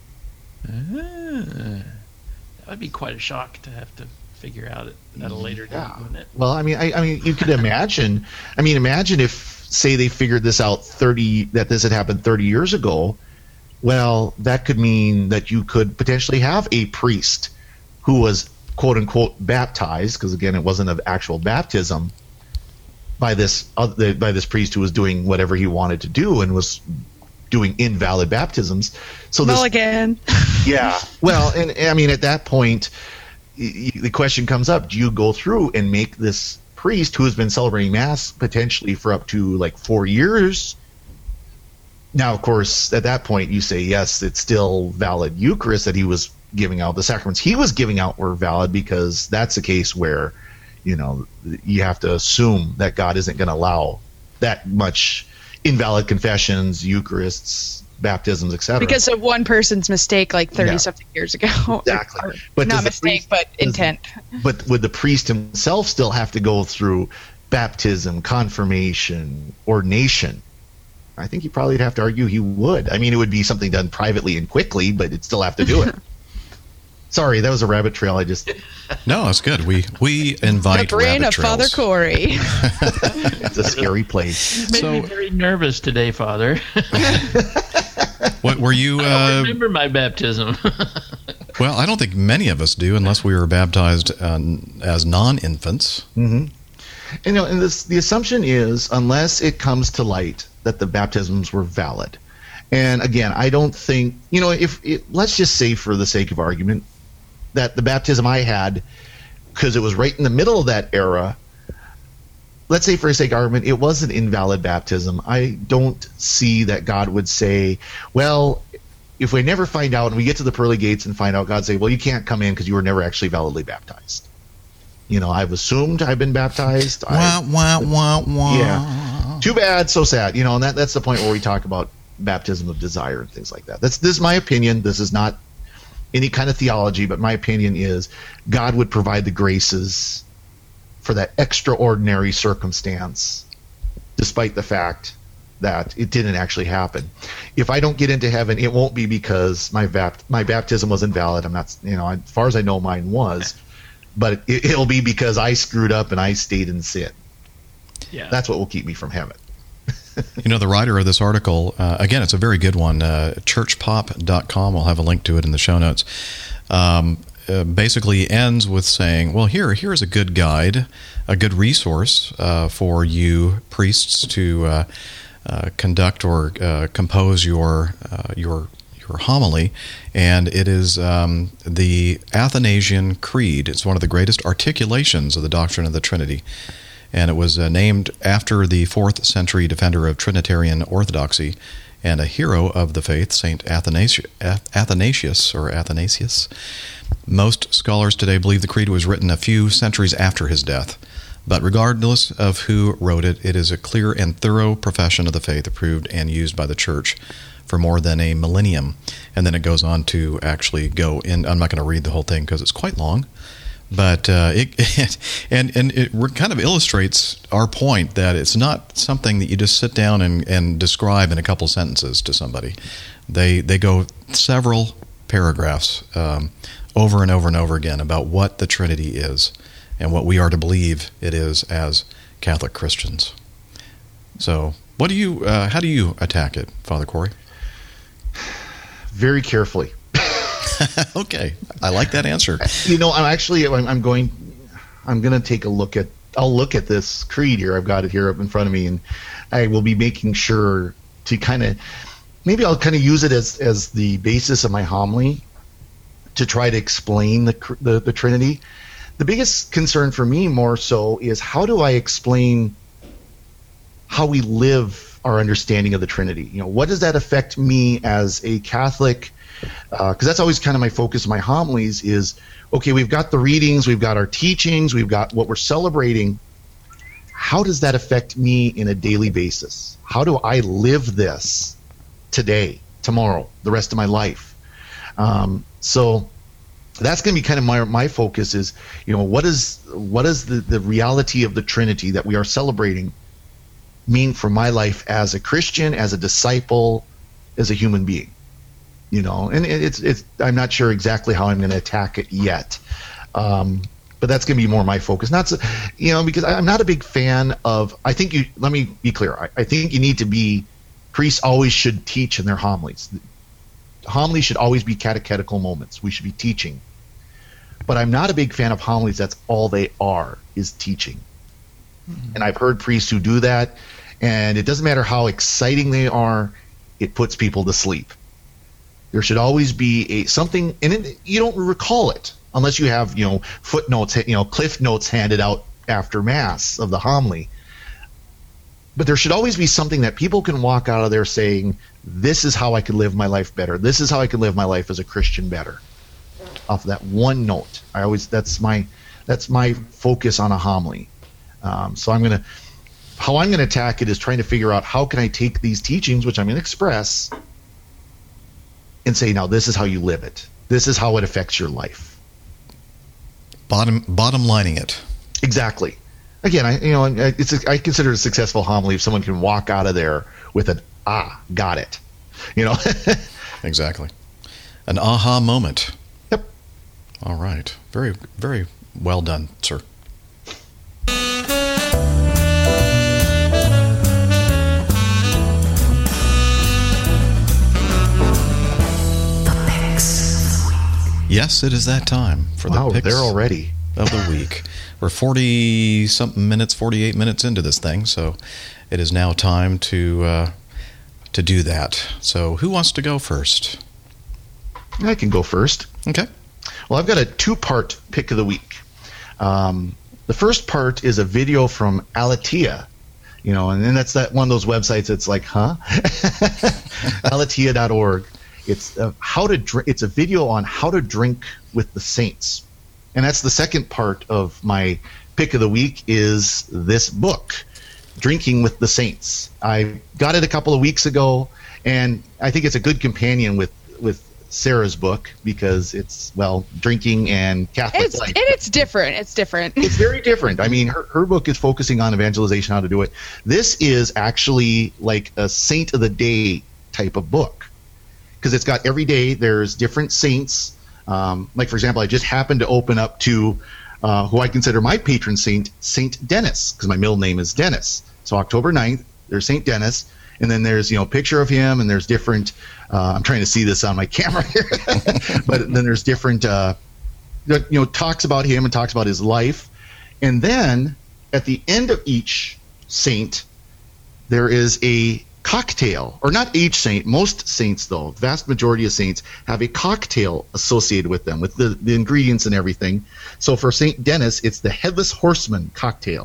That would be quite a shock to have to figure out at a later date, wouldn't it? Well, I mean, you could imagine. Imagine if, say, they figured this out that this had happened 30 years ago. Well, that could mean that you could potentially have a priest who was quote unquote baptized, because again, it wasn't an actual baptism, by this priest who was doing whatever he wanted to do and was doing invalid baptisms. So Mulligan. Yeah. Well, and I mean, at that point, the question comes up: do you go through and make this priest who has been celebrating Mass potentially for up to like 4 years? Now, of course, at that point, you say yes, it's still valid Eucharist that he was giving out. The sacraments he was giving out were valid, because that's a case where, you have to assume that God isn't going to allow that much invalid confessions, Eucharists, baptisms, etc. Because of one person's mistake, like 30-something years ago. Exactly. But not mistake, but intent. But would the priest himself still have to go through baptism, confirmation, ordination? I think you probably would have to argue he would. I mean, it would be something done privately and quickly, but it'd still have to do it. Sorry, that was a rabbit trail. No, it's good. We invite the brain rabbit of trails. Father Corey. It's a scary place. You made me very nervous today, Father. What were you? I don't remember my baptism. Well, I don't think many of us do, unless we were baptized as non-infants. Mm-hmm. And the assumption is, unless it comes to light that the baptisms were valid. And again, I don't think, let's just say for the sake of argument that the baptism I had, because it was right in the middle of that era, let's say for the sake of argument, it was an invalid baptism. I don't see that God would say, well, if we never find out and we get to the pearly gates and find out, God say, well, you can't come in because you were never actually validly baptized. I've assumed I've been baptized. Yeah. Too bad, so sad. And that's the point where we talk about baptism of desire and things like that. This is my opinion. This is not any kind of theology, but my opinion is God would provide the graces for that extraordinary circumstance, despite the fact that it didn't actually happen. If I don't get into heaven, it won't be because my baptism was invalid. I'm not, as far as I know, mine was, but it'll be because I screwed up and I stayed in sin. Yeah, that's what will keep me from heaven. The writer of this article, again, it's a very good one, churchpop.com. We'll have a link to it in the show notes. Basically ends with saying, well, here's a good guide, a good resource for you priests to conduct or compose your homily, and it is the Athanasian Creed. It's one of the greatest articulations of the doctrine of the Trinity. And it was named after the 4th century defender of Trinitarian orthodoxy. and a hero of the faith, St. Athanasius. Most scholars today believe the creed was written a few centuries after his death. But regardless of who wrote it, it is a clear and thorough profession of the faith approved and used by the Church for more than a millennium. And then it goes on to actually go in. I'm not going to read the whole thing because it's quite long. But it kind of illustrates our point that it's not something that you just sit down and describe in a couple sentences to somebody. They go several paragraphs over and over and over again about what the Trinity is and what we are to believe it is as Catholic Christians. So, how do you attack it, Father Corey? Very carefully. Okay, I like that answer. I'm going to take a look at. I'll look at this creed here. I've got it here up in front of me, and I will be making sure to maybe I'll use it as the basis of my homily to try to explain the Trinity. The biggest concern for me more so is how do I explain how we live our understanding of the Trinity? What does that affect me as a Catholic? Because that's always kind of my focus of my homilies is, okay, we've got the readings, we've got our teachings, we've got what we're celebrating. How does that affect me in a daily basis? How do I live this today, tomorrow, the rest of my life? So that's going to be kind of my focus is, what is the reality of the Trinity that we are celebrating mean for my life as a Christian, as a disciple, as a human being? And it's I'm not sure exactly how I'm going to attack it yet. But that's going to be more my focus. Not so, because I'm not a big fan of, let me be clear. I think you need to be, priests always should teach in their homilies. Homilies should always be catechetical moments. We should be teaching. But I'm not a big fan of homilies. That's all they are, is teaching. Mm-hmm. And I've heard priests who do that, and it doesn't matter how exciting they are, it puts people to sleep. There should always be something, and you don't recall it unless you have, footnotes, cliff notes handed out after Mass of the homily. But there should always be something that people can walk out of there saying, this is how I could live my life better. This is how I could live my life as a Christian better. Off of that one note. That's my focus on a homily. So how I'm going to attack it is trying to figure out how can I take these teachings, which I'm going to express, and say, now this is how you live it. This is how it affects your life. Bottom lining it. Exactly. Again, I consider it a successful homily if someone can walk out of there with an got it. Exactly. An aha moment. Yep. All right. Very, very well done, sir. Yes, it is that time for the picks they're already of the week. We're 40-something minutes, 48 minutes into this thing, so it is now time to do that. So who wants to go first? I can go first. Okay. Well, I've got a two-part pick of the week. The first part is a video from Alatia, and then that's one of those websites that's like, huh? Alatia.org. It's it's a video on how to drink with the saints. And that's the second part of my pick of the week is this book, Drinking with the Saints. I got it a couple of weeks ago, and I think it's a good companion with Sarah's book because it's, drinking and Catholic life. And it's different. It's different. It's very different. I mean, her book is focusing on evangelization, how to do it. This is actually like a saint of the day type of book because it's got every day there's different saints. Like, for example, I just happened to open up to who I consider my patron saint, Saint Dennis, because my middle name is Dennis. So October 9th, there's Saint Dennis, and then there's, a picture of him, and there's different, I'm trying to see this on my camera here, but then there's different, talks about him and talks about his life. And then at the end of each saint, there is a cocktail, or not each saint, most saints though, the vast majority of saints have a cocktail associated with them, with the ingredients and everything. So for Saint Dennis, it's the Headless Horseman cocktail.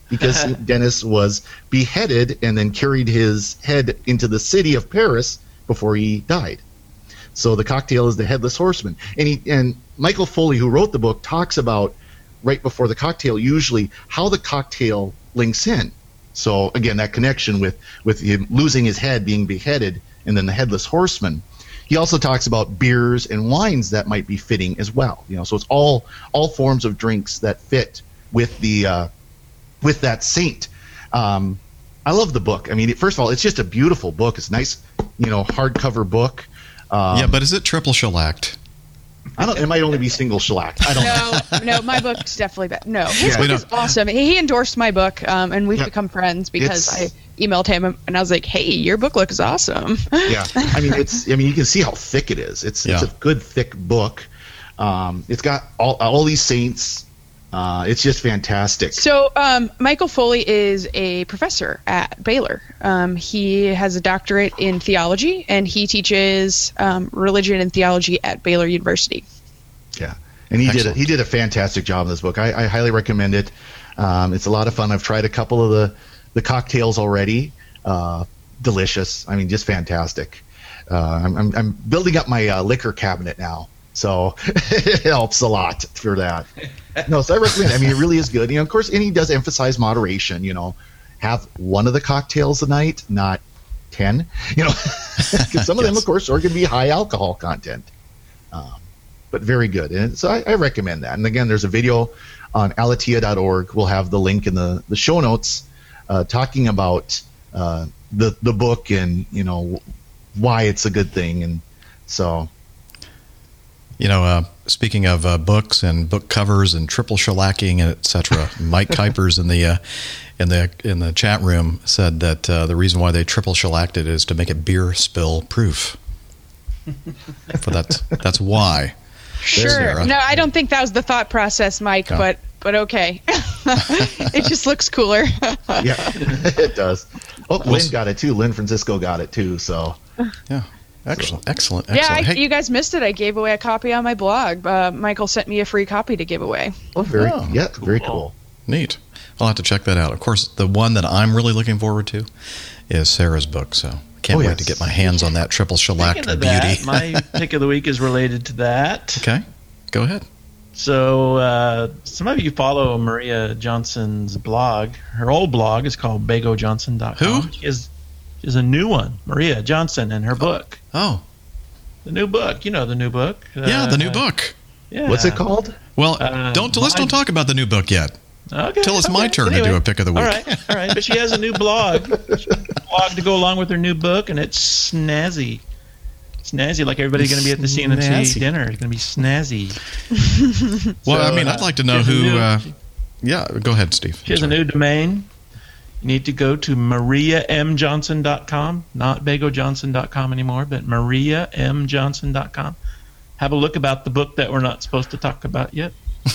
because St. Denis was beheaded and then carried his head into the city of Paris before he died. So the cocktail is the Headless Horseman. And Michael Foley, who wrote the book, talks about right before the cocktail usually how the cocktail links in. So again, that connection with him losing his head, being beheaded, and then the Headless Horseman. He also talks about beers and wines that might be fitting as well. So it's all forms of drinks that fit with the with that saint. I love the book. I mean, first of all, it's just a beautiful book. It's a nice, hardcover book. But is it triple shellacked? It might only be single shellacked. I don't know. No, my book's definitely better. No, his book is awesome. He endorsed my book, and we've become friends because I emailed him and I was like, "Hey, your book looks awesome." Yeah, I mean, you can see how thick it is. It's a good thick book. It's got all these saints. It's just fantastic. So Michael Foley is a professor at Baylor. He has a doctorate in theology, and he teaches religion and theology at Baylor University. Yeah, and he did a fantastic job in this book. I highly recommend it. It's a lot of fun. I've tried a couple of the cocktails already. Delicious. I mean, just fantastic. I'm building up my liquor cabinet now. So it helps a lot for that. No, so I recommend it. I mean, it really is good. Of course, and he does emphasize moderation. Have one of the cocktails a night, not 10. Because some of them, of course, are going to be high alcohol content. But very good. And so I recommend that. And again, there's a video on alatia.org. We'll have the link in the show notes talking about the book and, why it's a good thing. And so... speaking of books and book covers and triple shellacking and etc., Mike Kuipers in the chat room said that the reason why they triple shellacked it is to make it beer spill proof. That's why. Sure. Sarah. No, I don't think that was the thought process, Mike. No. But okay. It just looks cooler. Yeah, it does. Oh, Lynn got it too. Lynn Francisco got it too. So yeah. Excellent. Yeah, you guys missed it. I gave away a copy on my blog. Michael sent me a free copy to give away. Oh, very cool. Neat. I'll have to check that out. Of course, the one that I'm really looking forward to is Sarah's book, so can't wait to get my hands on that triple shellacked beauty. My pick of the week is related to that. Okay, go ahead. So some of you follow Maria Johnson's blog. Her old blog is called BagoJohnson.com. Who? She has a new one, Maria Johnson, and her book. Oh. The new book. The new book. The new book. Yeah. What's it called? Well, let's don't talk about the new book yet. Okay. Till it's my turn to do a pick of the week. All right. But she has a new blog. To go along with her new book, and it's snazzy. Snazzy, like everybody's going to be at the CNMC dinner. It's going to be snazzy. Well, I'd like to know who... go ahead, Steve. She has a new domain. You need to go to mariamjohnson.com, not bagojohnson.com anymore, but mariamjohnson.com. Have a look about the book that we're not supposed to talk about yet.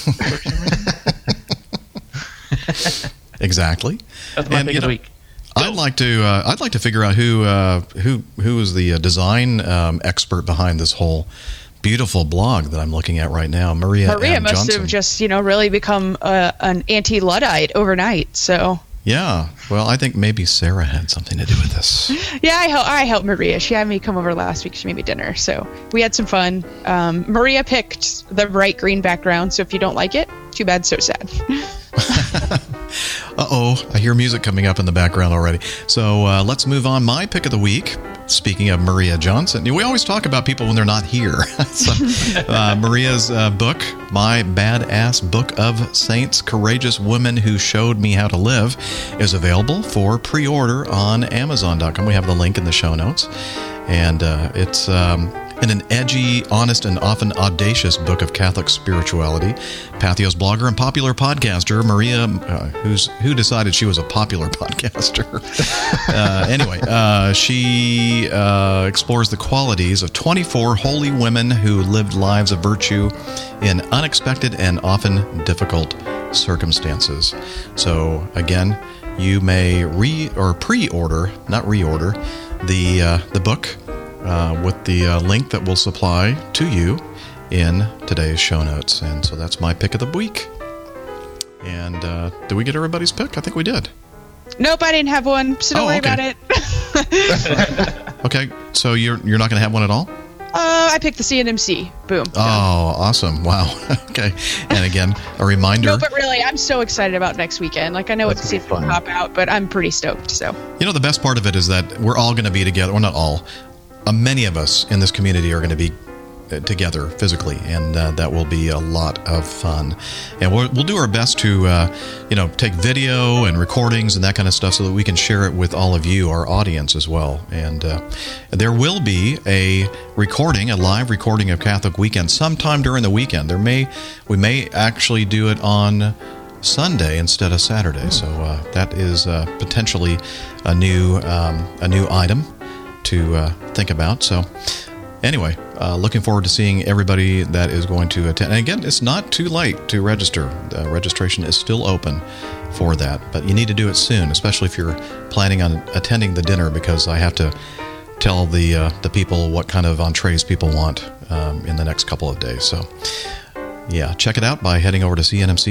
Exactly. That's my pick of the week. I'd like to figure out who is the design expert behind this whole beautiful blog that I'm looking at right now. Maria must Johnson. have just really become an anti-Luddite overnight. So. Yeah, well, I think maybe Sarah had something to do with this. Yeah, I helped Maria. She had me come over last week. She made me dinner, so we had some fun. Maria picked the bright green background, so if you don't like it, too bad, so sad. Uh-oh, I hear music coming up in the background already. So let's move on. My pick of the week, speaking of Maria Johnson, we always talk about people when they're not here. So, Maria's book, My Badass Book of Saints, Courageous Women Who Showed Me How to Live, is available for pre-order on Amazon.com. We have the link in the show notes. And it's in an edgy, honest, and often audacious book of Catholic spirituality. Patheos blogger and popular podcaster, Maria, who decided she was a popular podcaster. She explores the qualities of 24 holy women who lived lives of virtue in unexpected and often difficult circumstances. So, again, you may pre-order, not reorder, the book with the link that we'll supply to you in today's show notes. And so that's my pick of the week. And did we get everybody's pick? I think we did. Nope, I didn't have one, so don't worry about it. Okay, so you're not going to have one at all? I picked the CNMC. Boom. Oh, awesome. Wow. Okay. And again, a reminder. No, but really, I'm so excited about next weekend. Like, I know That's it's gonna be going to fun. pop out, but I'm pretty stoked, so. You know, the best part of it is that we're all going to be together. Well, not all. Many of us in this community are going to be together physically, and that will be a lot of fun. And we'll do our best to, take video and recordings and that kind of stuff so that we can share it with all of you, our audience, as well. And there will be a live recording of Catholic Weekend sometime during the weekend. We may actually do it on Sunday instead of Saturday. So that is potentially a new item to think about. So anyway, looking forward to seeing everybody that is going to attend. And again, it's not too late to register. Registration is still open for that, but you need to do it soon, especially if you're planning on attending the dinner, because I have to tell the people what kind of entrees people want in the next couple of days. So yeah, check it out by heading over to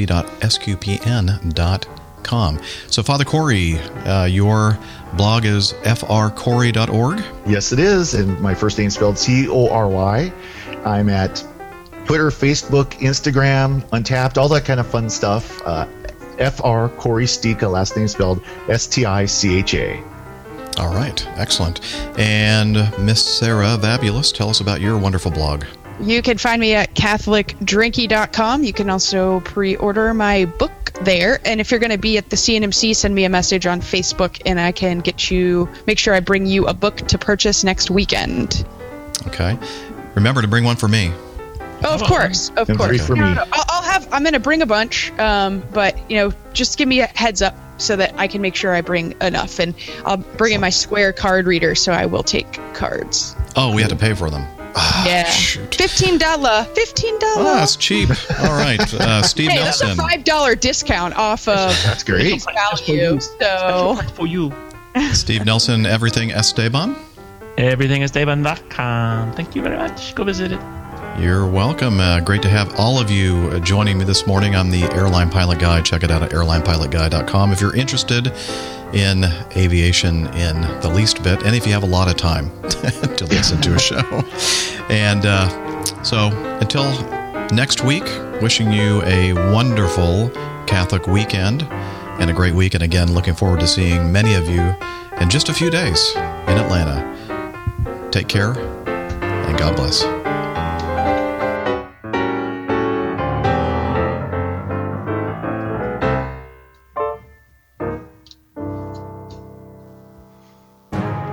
cnmc.sqpn.com. So Father Corey, your blog is frcorey.org. Yes, it is. And my first name spelled Cory. I'm at Twitter, Facebook, Instagram, Untapped, all that kind of fun stuff. FR Corey Sticha, last name spelled Sticha. All right, excellent. And Miss Sarah Vabulous, tell us about your wonderful blog. You can find me at catholicdrinky.com. You can also pre-order my book there. And if you're going to be at the CNMC, send me a message on Facebook, and I can make sure I bring you a book to purchase next weekend. Okay. Remember to bring one for me. Oh, of course. Of And course. three for me. No, I'm going to bring a bunch, but, just give me a heads up so that I can make sure I bring enough. And I'll bring in my Square card reader, so I will take cards. Oh, we have to pay for them. Yeah. Shoot. $15. Oh, that's cheap. All right. Steve Hey, that's a Nelson. $5 discount off of That's great. its value. So, For you. Steve Nelson, Everything Esteban. EverythingIsDaban.com. Thank you very much. Go visit it. You're welcome. Great to have all of you joining me this morning on the Airline Pilot Guide. Check it out at airlinepilotguide.com if you're interested in aviation in the least bit, and if you have a lot of time to listen to a show. And so until next week, wishing you a wonderful Catholic weekend and a great week. And again, looking forward to seeing many of you in just a few days in Atlanta. Take care, and God bless.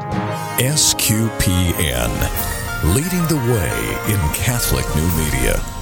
SQPN, leading the way in Catholic new media.